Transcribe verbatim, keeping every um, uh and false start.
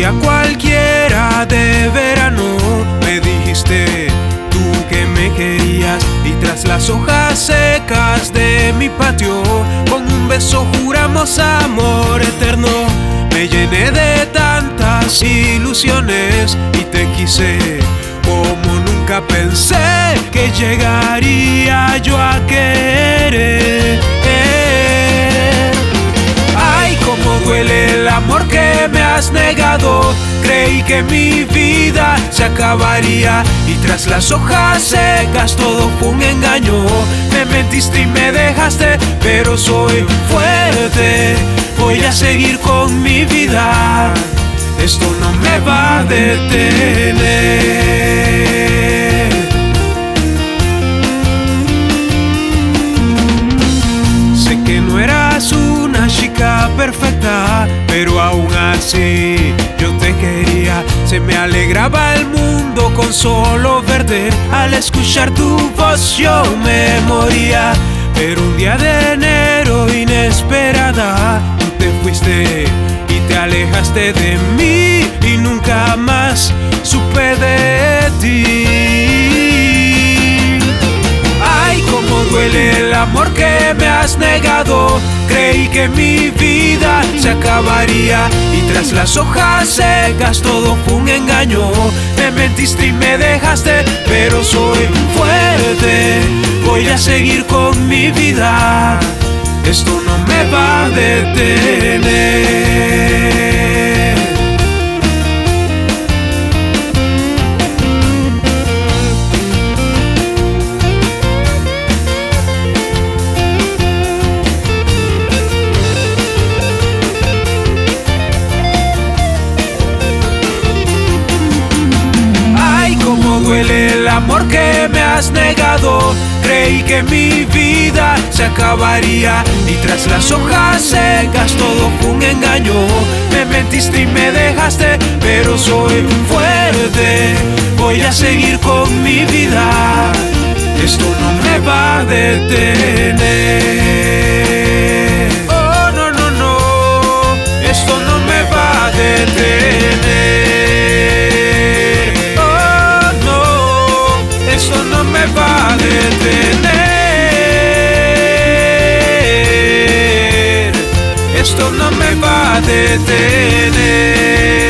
día cualquiera de verano me dijiste tú que me querías, y tras las hojas secas de mi patio con un beso juramos amor eterno. Me llené de tantas ilusiones y te quise como nunca pensé que llegaría yo a querer. Ay, cómo duele el amor que me has negado. Creí que mi vida se acabaría y tras las hojas secas todo fue un engaño. Me mentiste y me dejaste, pero soy fuerte. Voy a seguir con mi vida. Esto no me va a detener. Sé que no eras una chica perfecta, pero aún así yo te quería. Se me alegraba el mundo con solo verte. Al escuchar tu voz yo me moría. Pero un día de enero inesperada tú te fuiste y te alejaste de mí y nunca más supe de ti. Ay, cómo duele el amor que me has negado. Creí que mi vida se acabaría y tras las hojas secas todo fue un engaño. Me mentiste y me dejaste, pero soy fuerte. Voy a seguir con mi vida. Esto no me va a detener. Duele el amor que me has negado. Creí que mi vida se acabaría y tras las hojas secas todo fue un engaño. Me mentiste y me dejaste, pero soy fuerte. Voy a seguir con mi vida. Esto no me va a detener. Oh, no, no, no. Esto no me va a detener. Esto no me va a detener. Esto no me va a detener.